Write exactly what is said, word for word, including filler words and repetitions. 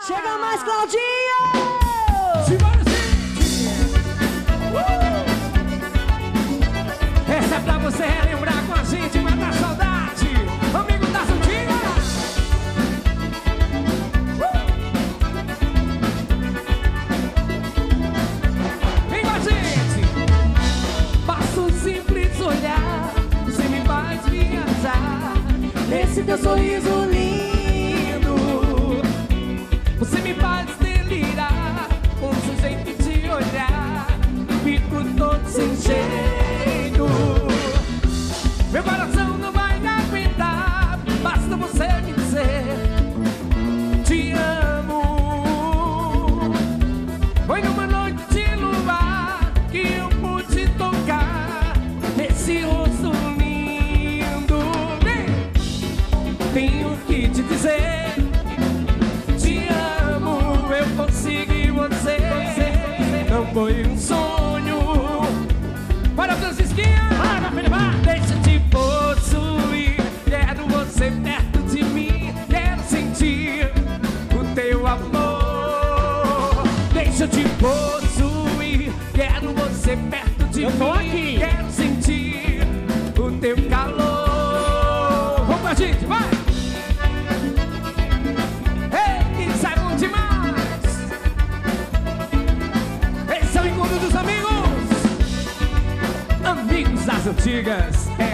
Chega mais, Claudinho! Simbora, uh! Essa é pra você relembrar com a gente, matar a saudade, amigo das antigas. uh! Vem com a gente. Basta um simples olhar, você me faz viajar nesse teu sorriso lindo. Você me faz delirar com o seu jeito de olhar. Fico todo sem jeito. Meu coração não vai aguentar. Basta você me dizer te amo. Foi numa noite de luar que eu pude tocar nesse rosto lindo. Vem! Tenho que te dizer consegui você, não foi um sonho. Bora, Francisquinha! Bora, filha, vai! Deixa eu te possuir, quero você perto de mim, quero sentir o teu amor. Deixa eu te possuir, quero você perto de eu tô mim, aqui. Quero sentir o teu calor. Vamos com a gente, vai! Ei, sai bom demais! Dos amigos, amigos das antigas.